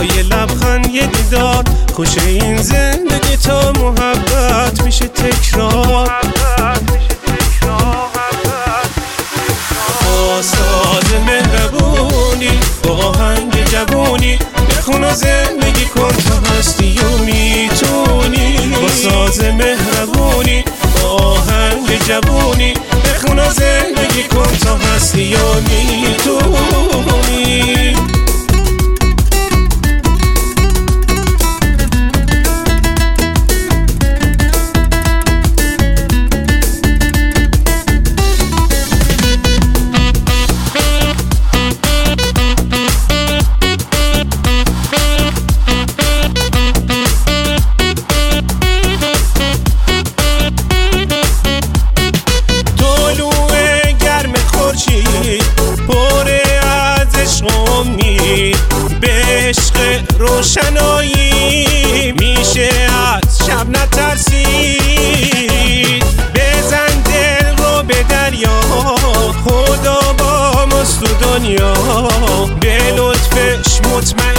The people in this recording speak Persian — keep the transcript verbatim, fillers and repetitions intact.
یه لبخند یه دیدار، خوش این زندگی تا محبت میشه تکرار. با ساز مهربونی با آهنگ جوونی بخون و زندگی کن تا هستی و میتونی. با ساز مهربونی با آهنگ جوونی بخون و زندگی کن تا هستی و میتونی. روشنایی میشه از شب نترسید، بزن دل رو به دریا، خدا با ماست تو دنیا، به لطفش مطمئن